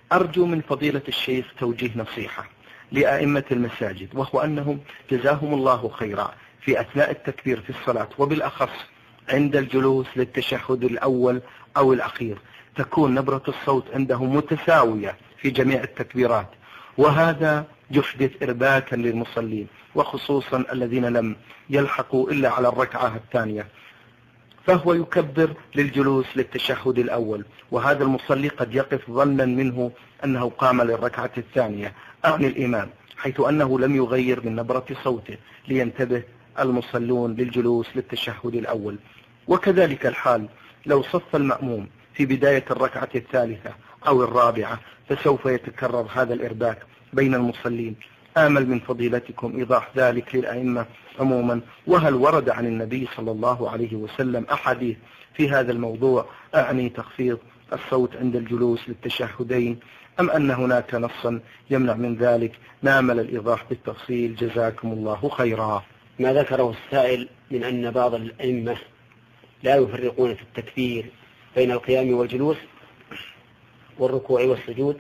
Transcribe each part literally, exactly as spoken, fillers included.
أرجو من فضيلة الشيخ توجيه نصيحة لأئمة المساجد، وهو أنهم جزاهم الله خيرا في أثناء التكبير في الصلاة، وبالأخص عند الجلوس للتشهد الأول أو الأخير، تكون نبرة الصوت عندهم متساوية في جميع التكبيرات، وهذا يحدث إرباكا للمصلين، وخصوصا الذين لم يلحقوا إلا على الركعة الثانية، فهو يكبر للجلوس للتشهد الأول، وهذا المصلي قد يقف ظنا منه أنه قام للركعة الثانية، أعني الإمام، حيث أنه لم يغير من نبرة صوته، لينتبه المصلون للجلوس للتشهد الأول. وكذلك الحال لو صف المأموم في بداية الركعة الثالثة أو الرابعة، فسوف يتكرر هذا الإرباك بين المصلين. آمل من فضيلتكم إيضاح ذلك للأئمة عموما، وهل ورد عن النبي صلى الله عليه وسلم أحاديث في هذا الموضوع، أعني تخفيض الصوت عند الجلوس للتشهدين، أم أن هناك نصا يمنع من ذلك؟ نامل الإيضاح بالتفصيل، جزاكم الله خيرا. ما ذكره السائل من أن بعض الأئمة لا يفرقون في التكبير بين القيام والجلوس والركوع والسجود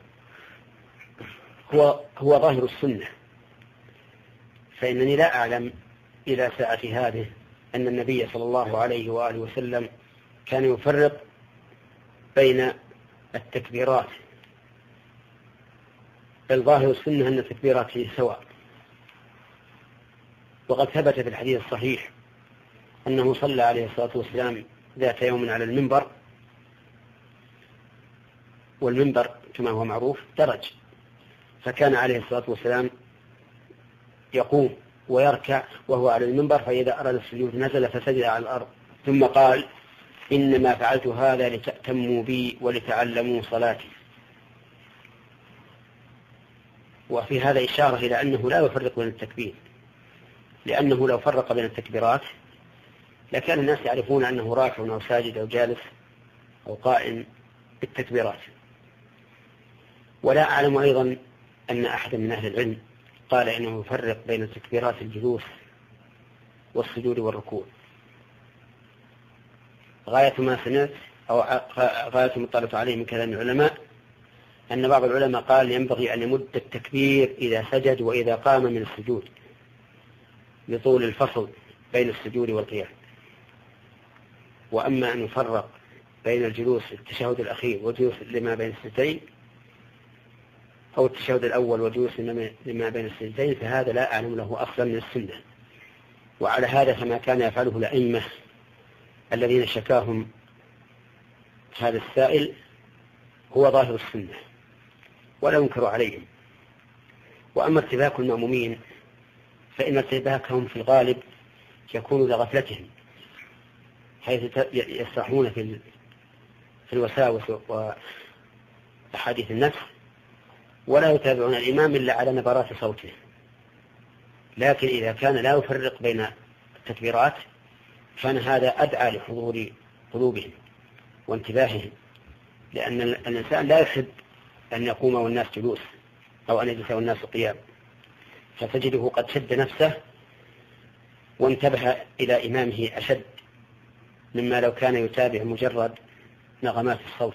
هو هو ظاهر السنة، فإنني لا أعلم إلى ساعة هذه أن النبي صلى الله عليه وآله وسلم كان يفرق بين التكبيرات، بل ظاهر السنة أن التكبيرات هي سواء. وقد ثبت في الحديث الصحيح أنه صلى عليه الصلاة والسلام ذات يوم على المنبر، والمنبر كما هو معروف درج، فكان عليه الصلاة والسلام يقوم ويركع وهو على المنبر، فإذا أراد السجود نزل فسجد على الأرض، ثم قال: إنما فعلت هذا لتأتموا بي ولتعلموا صلاتي. وفي هذا إشارة إلى أنه لا يفرق بين التكبير، لأنه لو فرق بين التكبيرات لكان الناس يعرفون أنه راكع أو ساجد أو جالس أو قائم بالتكبيرات. ولا أعلم أيضا أن أحد من أهل العلم قال إنه يفرق بين تكبيرات الجلوس والسجود والركوع. غاية ما سمعت أو غاية ما اطلعت عليه من كلام العلماء أن بعض العلماء قال ينبغي أن يمد التكبير إذا سجد وإذا قام من السجود لطول الفصل بين السجود والقيام. وأما أن يفرق بين الجلوس التشهد الأخير والجلوس لما بين السجدين، أو التشهد الأول والجلوس لما بين السجدين، فهذا لا أعلم له أصلا من السنة. وعلى هذا فما كان يفعله الأئمة الذين شكاهم هذا السائل هو ظاهر السنة ولا ينكر عليهم. وأما ارتباك المأمومين فإن ارتباكهم في الغالب يكون لغفلتهم، حيث يسرحون في الوساوس وأحاديث النفس، ولا يتابعون الإمام إلا على نبرات صوته. لكن إذا كان لا يفرق بين التكبيرات كان هذا أدعى لحضور قلوبهم وانتباههم، لأن الإنسان لا يحب أن يقوم والناس جلوس أو أن يجلس والناس قيام، فتجده قد شد نفسه وانتبه إلى إمامه أشد مما لو كان يتابع مجرد نغمات الصوت.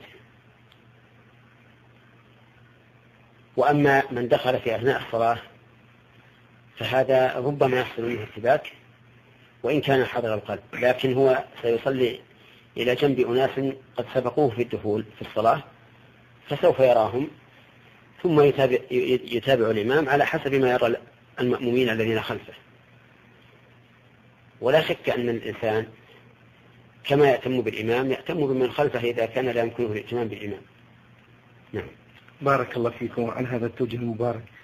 وأما من دخل في أثناء الصلاة فهذا ربما يحصل منه ارتباك وإن كان حاضر القلب، لكن هو سيصلي إلى جنب أناس قد سبقوه في الدخول في الصلاة، فسوف يراهم ثم يتابع, يتابع الإمام على حسب ما يرى المأمومين الذين خلفه. ولا شك أن الإنسان كما يأتم بالإمام يأتم بمن خلفه إذا كان لا يمكنه الائتمام بالإمام. نعم. بارك الله فيكم عن هذا التوجيه المبارك.